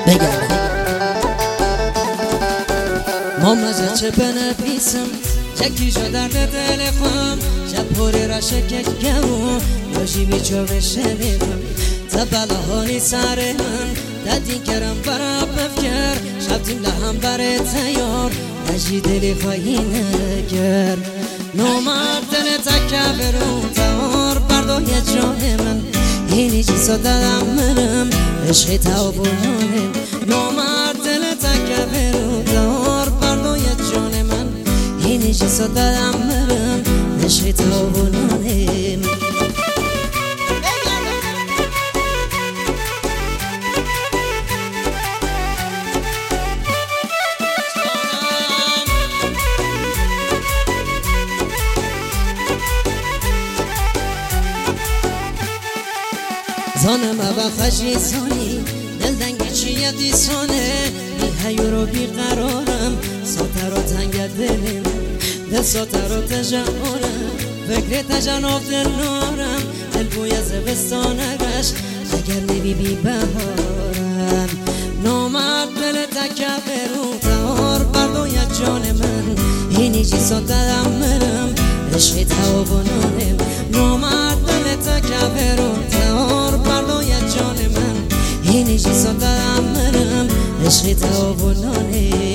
بگردم مامزه چه بنویسم چکی شو درد دل خواهم شب پوری را شکک گرم یاشی بیچو بشنیدم تبلهانی سر من دادی کرم برا بفکر شب تیم لهم بره تیار نجی دلی خواهی نگر نومد دل تکه برون تار بردوی جان من اینی چی دادم منم عشق تا بونانم نومد دل تکه برون تار بردوی جان من اینی چی دادم منم عشق تا بونانم زانم و خشی سانی دل دنگی چیه دیسانه بی حیور و بی قرارم ساتر و تنگ دلم دل ساتر و تجانم فکر تجانب دل نارم دل بوی زبستانگش اگر نبی بی بهارم نامرد دل تکه برون تهار بردوی جان من اینی چی ساترم مرم عشق توابونانم نامرد دل تکه برون تهار بردوی جان من اینی چی ساترم مرم عشق توابونانم